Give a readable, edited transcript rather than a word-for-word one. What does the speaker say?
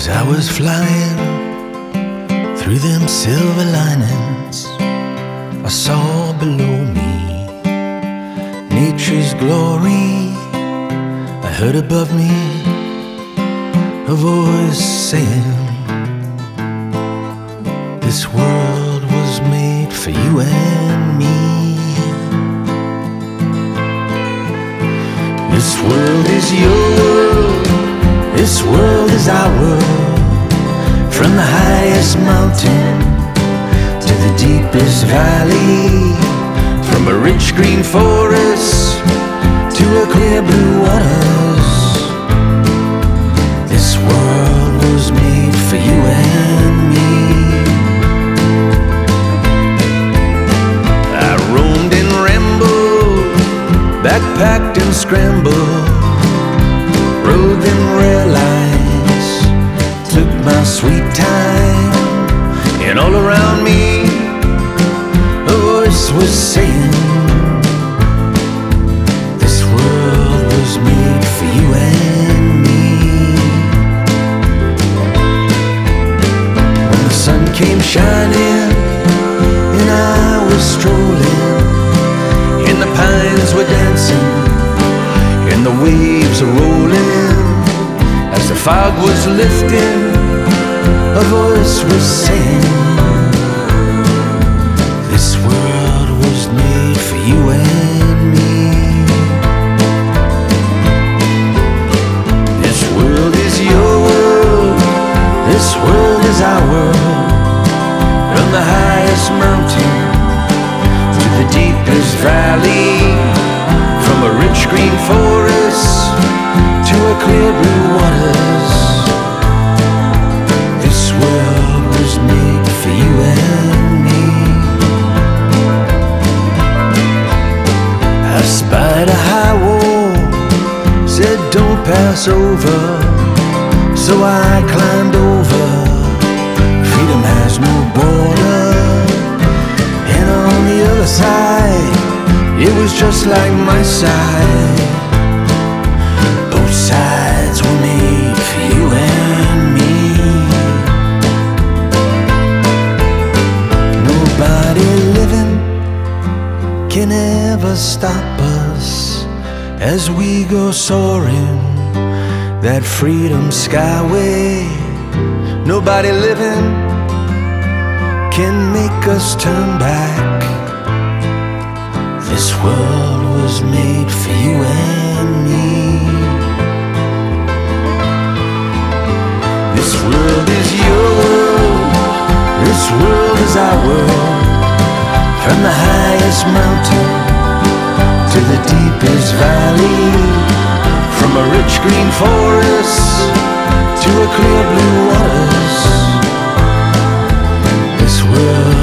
As I was flying through them silver linings, I saw below me nature's glory. I heard above me a voice saying, this world was made for you and me. This world is your world, this world is our world. From the highest mountain to the deepest valley, from a rich green forest to a clear blue waters, this world was made for you and me. I roamed and rambled, backpacked and scrambled, rode them rail lines, took my sweet time, and all around me a voice was saying, this world was made for you and me. When the sun came shining and I was strolling, and the pines were dancing and the waves are rolling, as the fog was lifting, a voice was saying, this world was made for you and me. This world is your world, this world is our world. From the highest mountain to the deepest valley, from a rich green forest to a clear blue waters, this world was made for you and me. I spied a high wall, said don't pass over, so I climbed over. Freedom has no border, and on the other side it was just like my side. Both sides were made for you and me. Nobody living can ever stop us as we go soaring that freedom skyway. Nobody living can make us turn back. This world was made for you and me. This world is your world, this world is our world. From the highest mountain to the deepest valley, from a rich green forest to a clear blue waters, this world